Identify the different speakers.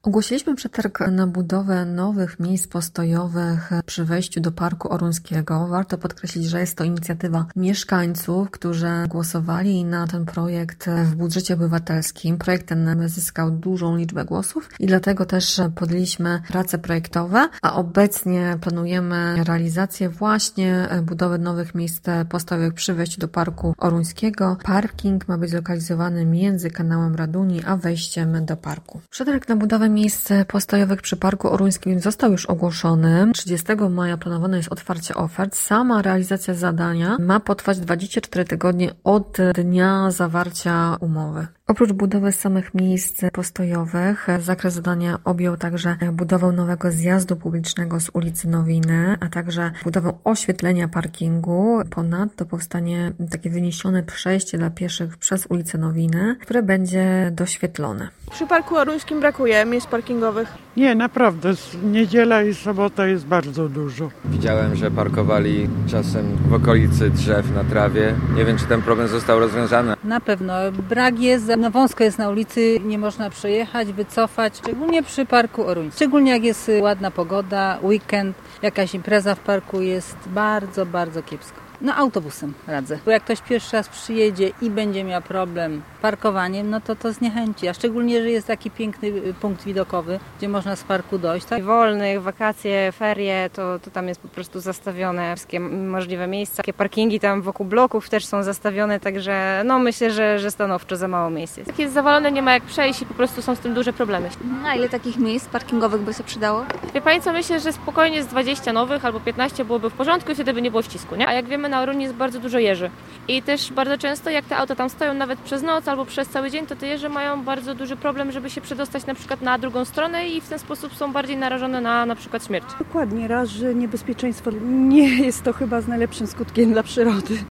Speaker 1: Ogłosiliśmy przetarg na budowę nowych miejsc postojowych przy wejściu do Parku Oruńskiego. Warto podkreślić, że jest to inicjatywa mieszkańców, którzy głosowali na ten projekt w budżecie obywatelskim. Projekt ten zyskał dużą liczbę głosów i dlatego też podjęliśmy prace projektowe, a obecnie planujemy realizację właśnie budowy nowych miejsc postojowych przy wejściu do Parku Oruńskiego. Parking ma być zlokalizowany między kanałem Raduni a wejściem do parku. Przetarg na budowę miejsc postojowych przy Parku Oruńskim został już ogłoszony. 30 maja planowane jest otwarcie ofert. Sama realizacja zadania ma potrwać 24 tygodnie od dnia zawarcia umowy. Oprócz budowy samych miejsc postojowych, zakres zadania objął także budowę nowego zjazdu publicznego z ulicy Nowiny, a także budowę oświetlenia parkingu. Ponadto powstanie takie wyniesione przejście dla pieszych przez ulicę Nowiny, które będzie doświetlone.
Speaker 2: Przy Parku Oruńskim brakuje miejsc parkingowych.
Speaker 3: Nie, naprawdę. Niedziela i sobota jest bardzo dużo.
Speaker 4: Widziałem, że parkowali czasem w okolicy drzew na trawie. Nie wiem, czy ten problem został rozwiązany.
Speaker 5: Na pewno. Brak jest, wąsko jest na ulicy, nie można przejechać, wycofać. Szczególnie przy Parku Oruńskim. Szczególnie jak jest ładna pogoda, weekend, jakaś impreza w parku jest bardzo, bardzo kiepsko. No autobusem radzę, bo jak ktoś pierwszy raz przyjedzie i będzie miał problem z parkowaniem, no to zniechęci, a szczególnie, że jest taki piękny punkt widokowy, gdzie można z parku dojść. Tak?
Speaker 6: Wolnych, wakacje, ferie, to tam jest po prostu zastawione wszystkie możliwe miejsca. Takie parkingi tam wokół bloków też są zastawione, także no myślę, że stanowczo za mało miejsc jest.
Speaker 7: Jak jest zawalone, nie ma jak przejść i po prostu są z tym duże problemy.
Speaker 8: A ile takich miejsc parkingowych by się przydało?
Speaker 7: Wie Pani co, myślę, że spokojnie z 20 nowych albo 15 byłoby w porządku i wtedy by nie było ścisku, nie? A jak wiemy, na Oruni jest bardzo dużo jeży. I też bardzo często, jak te auta tam stoją nawet przez noc albo przez cały dzień, to te jeże mają bardzo duży problem, żeby się przedostać na przykład na drugą stronę i w ten sposób są bardziej narażone na przykład śmierć.
Speaker 9: Dokładnie, raz, że niebezpieczeństwo nie jest to chyba z najlepszym skutkiem dla przyrody.